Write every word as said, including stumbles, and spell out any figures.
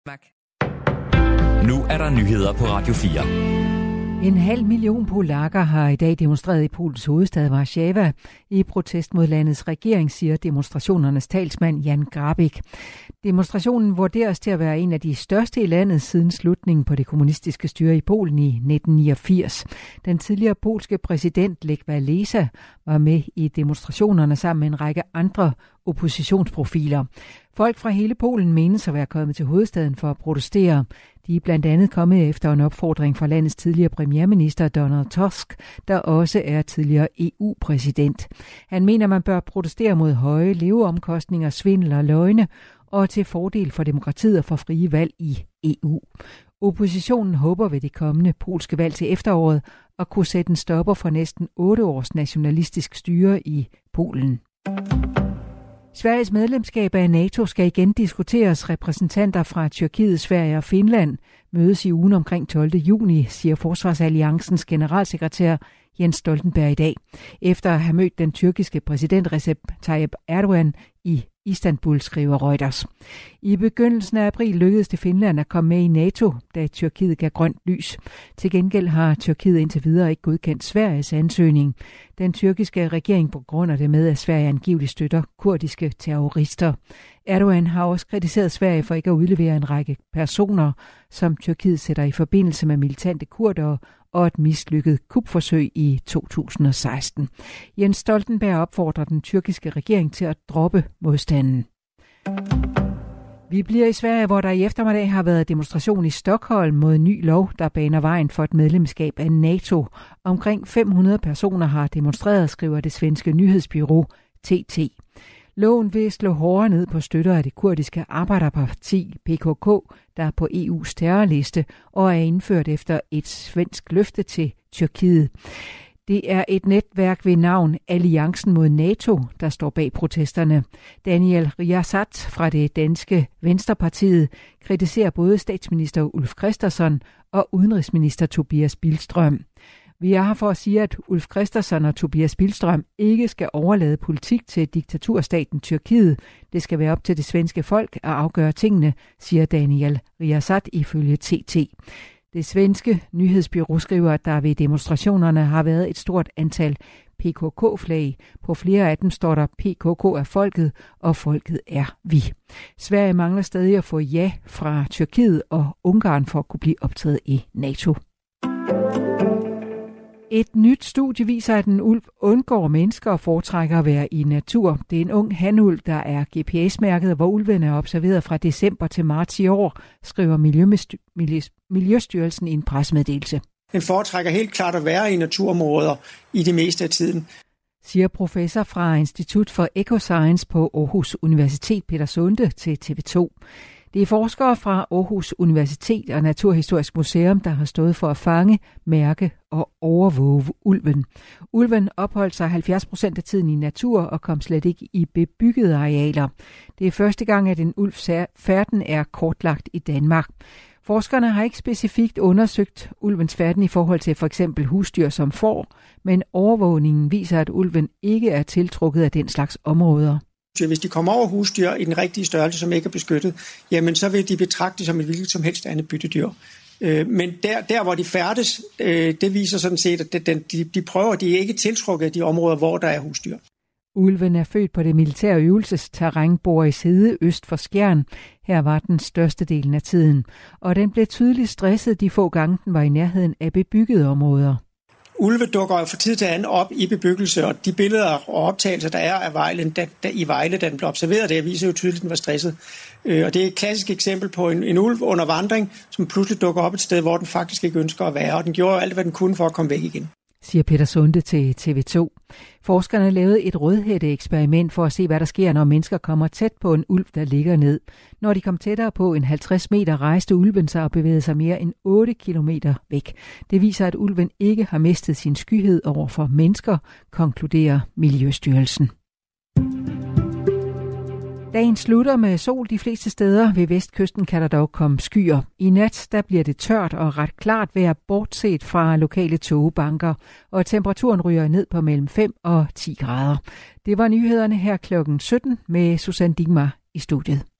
Nu er der nyheder på Radio fire. En halv million polakker har i dag demonstreret i Polens hovedstad Warszawa i protest mod landets regering, siger demonstrationernes talsmand Jan Grabik. Demonstrationen vurderes til at være en af de største i landet siden slutningen på det kommunistiske styre i Polen i nitten niogfirs. Den tidligere polske præsident Lech Walesa var med i demonstrationerne sammen med en række andre oppositionsprofiler. Folk fra hele Polen menes at være kommet til hovedstaden for at protestere. De er blandt andet kommet efter en opfordring fra landets tidligere premierminister Donald Tusk, der også er tidligere E U-præsident. Han mener, man bør protestere mod høje leveomkostninger, svindel og løgne, og til fordel for demokratiet og for frie valg i E U. Oppositionen håber ved det kommende polske valg til efteråret at kunne sætte en stopper for næsten otte års nationalistisk styre i Polen. Sveriges medlemskab af NATO skal igen diskuteres. Repræsentanter fra Tyrkiet, Sverige og Finland mødes i ugen omkring tolvte juni, siger Forsvarsalliancens generalsekretær Jens Stoltenberg i dag, efter at have mødt den tyrkiske præsident Recep Tayyip Erdogan i Istanbul, skriver Reuters. I begyndelsen af april lykkedes det Finland at komme med i NATO, da Tyrkiet gav grønt lys. Til gengæld har Tyrkiet indtil videre ikke godkendt Sveriges ansøgning. Den tyrkiske regering begrunder det med, at Sverige angiveligt støtter kurdiske terrorister. Erdogan har også kritiseret Sverige for ikke at udlevere en række personer, som Tyrkiet sætter i forbindelse med militante kurdere og et mislykket kupforsøg i to tusind og seksten. Jens Stoltenberg opfordrer den tyrkiske regering til at droppe modstanden. Vi bliver i Sverige, hvor der i eftermiddag har været demonstration i Stockholm mod en ny lov, der baner vejen for et medlemskab af NATO. Omkring fem hundrede personer har demonstreret, skriver det svenske nyhedsbureau T T. Loven vil slå hårdere ned på støtter af det kurdiske arbejderparti P K K, der er på E U's terrorliste og er indført efter et svensk løfte til Tyrkiet. Det er et netværk ved navn Alliancen mod NATO, der står bag protesterne. Daniel Riazat fra det danske Venstrepartiet kritiserer både statsminister Ulf Kristersson og udenrigsminister Tobias Billström. Vi er her for at sige, at Ulf Kristersson og Tobias Billström ikke skal overlade politik til diktaturstaten Tyrkiet. Det skal være op til det svenske folk at afgøre tingene, siger Daniel Riazat ifølge T T. Det svenske nyhedsbureau skriver, at der ved demonstrationerne har været et stort antal P K K-flag. På flere af dem står der P K K er folket, og folket er vi. Sverige mangler stadig at få ja fra Tyrkiet og Ungarn for at kunne blive optaget i NATO. Et nyt studie viser, at en ulv undgår mennesker og foretrækker at være i natur. Det er en ung hanulv, der er G P S-mærket, hvor ulven er observeret fra december til marts i år, skriver Miljøstyrelsen i en pressemeddelelse. Den foretrækker helt klart at være i naturområder i det meste af tiden, siger professor fra Institut for Ecoscience på Aarhus Universitet Peter Sunde til T V to. Det er forskere fra Aarhus Universitet og Naturhistorisk Museum, der har stået for at fange, mærke og overvåge ulven. Ulven opholdt sig halvfjerds procent af tiden i natur og kom slet ikke i bebyggede arealer. Det er første gang, at en ulvs færden er kortlagt i Danmark. Forskerne har ikke specifikt undersøgt ulvens færden i forhold til for eksempel husdyr som får, men overvågningen viser, at ulven ikke er tiltrukket af den slags områder. Hvis de kommer over husdyr i den rigtige størrelse, som ikke er beskyttet, jamen så vil de betragte som et hvilket som helst andet byttedyr. Men der, der hvor de færdes, det viser sådan set, at de, de prøver, de er ikke tiltrukket af de områder, hvor der er husdyr. Ulven er født på det militære øvelsesterræn Boris Hede øst for Skjern. Her var den største delen af tiden. Og den blev tydeligt stresset de få gange, den var i nærheden af bebyggede områder. Ulve dukker jo fra tid til anden op i bebyggelse, og de billeder og optagelser, der er af Vejle, da, da, i Vejle, da den blev observeret, det viser jo tydeligt, at den var stresset. Øh, og det er et klassisk eksempel på en, en ulv under vandring, som pludselig dukker op et sted, hvor den faktisk ikke ønsker at være, og den gjorde alt, hvad den kunne for at komme væk igen, siger Peter Sunde til T V to. Forskerne lavede et rødhætte-eksperiment for at se, hvad der sker, når mennesker kommer tæt på en ulv, der ligger ned. Når de kom tættere på en halvtreds meter, rejste ulven sig og bevægede sig mere end otte kilometer væk. Det viser, at ulven ikke har mistet sin skyhed over for mennesker, konkluderer Miljøstyrelsen. Dagen slutter med sol de fleste steder. Ved vestkysten kan der dog komme skyer. I nat der bliver det tørt og ret klart vejr, bortset fra lokale tågebanker, og temperaturen ryger ned på mellem fem og ti grader. Det var nyhederne her klokken sytten med Susanne Digmar i studiet.